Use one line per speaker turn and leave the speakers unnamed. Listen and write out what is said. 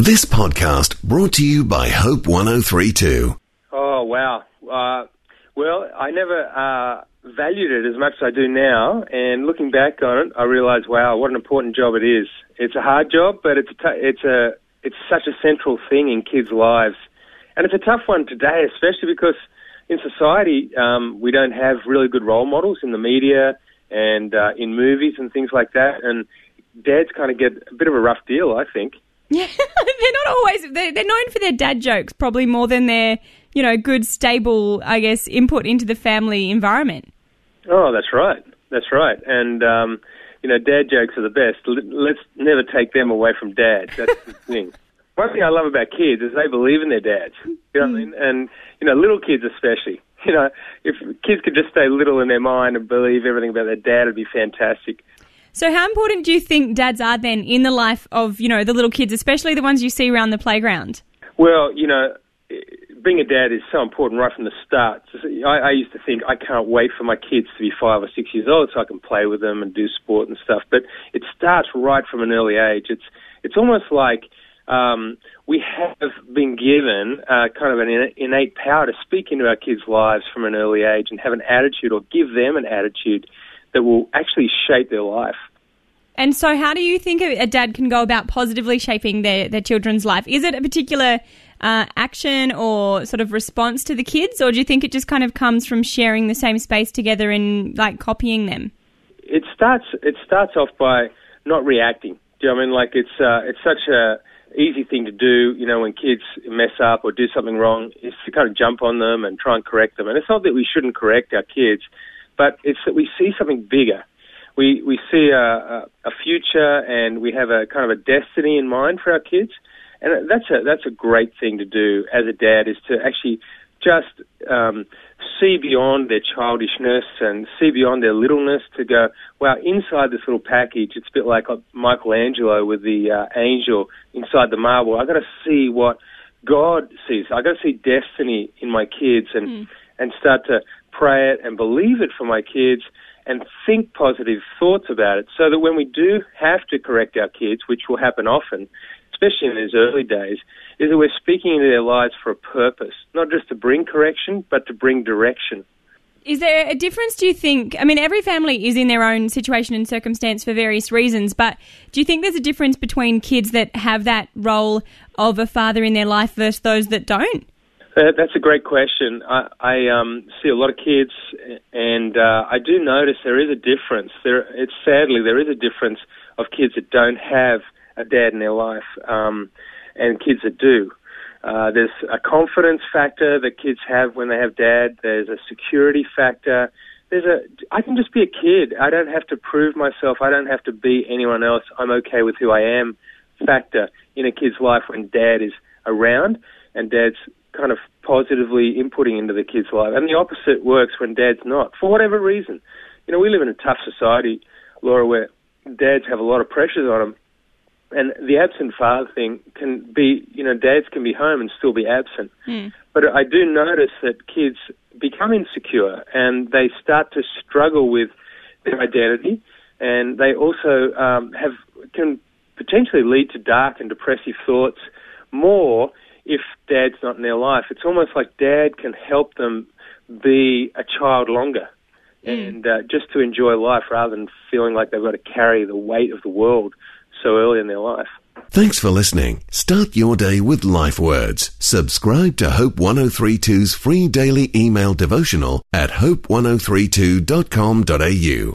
This podcast brought to you by Hope 103.2.
Oh, wow. Well, I never valued it as much as I do now, and looking back on it, I realised, wow, what an important job it is. It's a hard job, but it's such a central thing in kids' lives. And it's a tough one today, especially because in society we don't have really good role models in the media and in movies and things like that, and dads kind of get a bit of a rough deal, I think.
Yeah, they're not always, they're known for their dad jokes probably more than their, good, stable, I guess, input into the family environment.
Oh, that's right. That's right. And, dad jokes are the best. Let's never take them away from dads. That's the thing. One thing I love about kids is they believe in their dads. You know what I mean? And, little kids especially. If kids could just stay little in their mind and believe everything about their dad, it'd be fantastic.
So how important do you think dads are then in the life of, the little kids, especially the ones you see around the playground?
Well, being a dad is so important right from the start. I used to think I can't wait for my kids to be 5 or 6 years old so I can play with them and do sport and stuff. But it starts right from an early age. It's almost like we have been given kind of an innate power to speak into our kids' lives from an early age and have an attitude or give them an attitude that will actually shape their life.
And so how do you think a dad can go about positively shaping their children's life? Is it a particular action or sort of response to the kids, or do you think it just kind of comes from sharing the same space together and like copying them? It
starts off by not reacting. Do you know what I mean? Like it's such a easy thing to do, when kids mess up or do something wrong, is to kind of jump on them and try and correct them. And it's not that we shouldn't correct our kids, but it's that we see something bigger. We see a future, and we have a kind of a destiny in mind for our kids, and that's a great thing to do as a dad, is to actually just see beyond their childishness and see beyond their littleness, to go, wow, inside this little package, it's a bit like Michelangelo with the angel inside the marble. I've got to see what God sees. I've got to see destiny in my kids and start to pray it and believe it for my kids and think positive thoughts about it, so that when we do have to correct our kids, which will happen often, especially in those early days, is that we're speaking into their lives for a purpose, not just to bring correction, but to bring direction.
Is there a difference, do you think? I mean, every family is in their own situation and circumstance for various reasons, but do you think there's a difference between kids that have that role of a father in their life versus those that don't?
That's a great question. I see a lot of kids, and I do notice there is a difference. Sadly, there is a difference of kids that don't have a dad in their life and kids that do. There's a confidence factor that kids have when they have dad. There's a security factor. I can just be a kid. I don't have to prove myself. I don't have to be anyone else. I'm okay with who I am factor in a kid's life when dad is around and dad's kind of positively inputting into the kid's life. And the opposite works when dad's not, for whatever reason. We live in a tough society, Laura, where dads have a lot of pressures on them. And the absent father thing can be, dads can be home and still be absent. But I do notice that kids become insecure and they start to struggle with their identity, and they also can potentially lead to dark and depressive thoughts more if dad's not in their life. It's almost like dad can help them be a child longer and just to enjoy life rather than feeling like they've got to carry the weight of the world so early in their life.
Thanks for listening. Start your day with Life Words. Subscribe to Hope 103.2's free daily email devotional at hope1032.com.au.